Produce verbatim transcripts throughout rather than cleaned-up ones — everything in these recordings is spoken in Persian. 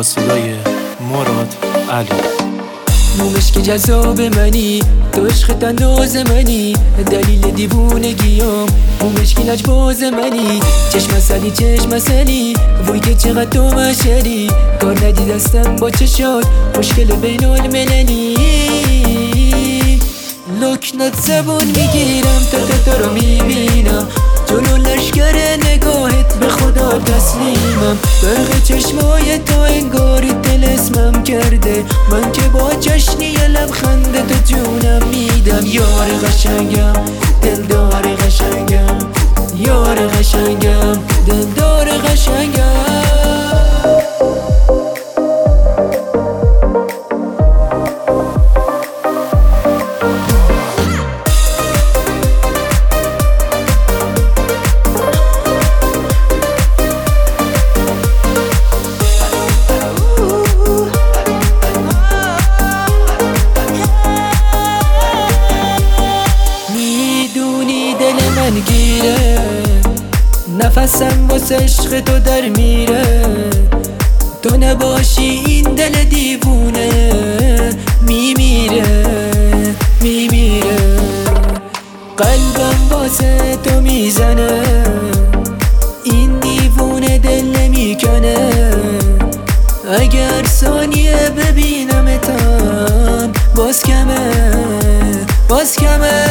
با صدای مراد علی. مومش که جذاب منی، تو عشقت انداز منی، دلیل دیوونگیام. مومش که لجباز منی، چشم سلی چشم سلی، وای که چقدر تو مشری. کار ندی دستم با چشات، مشکل بین المللی. لکنت زبون میگیرم تا تا تا رو میبینم، جلو لشگر نگاهت به خدا تسلیمم. برق چشمای تو انگاری دل اسمم کرده، من که با جشنی لبخنده تو جونم میدم. یار قشنگم، دلدار قشنگم، یار قشنگم، دلدار قشنگم. من گیره نفسم واسه عشق تو در میره، تو نباشی این دل دیوونه میمیره میمیره. قلبم واسه تو میزنه، این دیوونه دل نمیکنه. اگر ثانیه ببینمتم باز کمه باز کمه.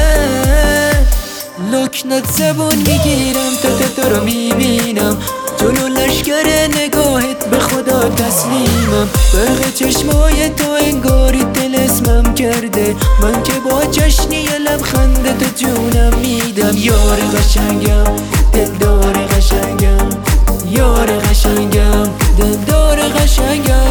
لکنت زبون میگیرم تا تا تو رو میبینم، جلو لشگر نگاهت به خدا تسلیمم. برق چشمای تو انگاری دل اسمم کرده، من که با جشنی لبخنده تو جونم میدم. یار قشنگم، دلدار قشنگم، یار قشنگم، دلدار قشنگم.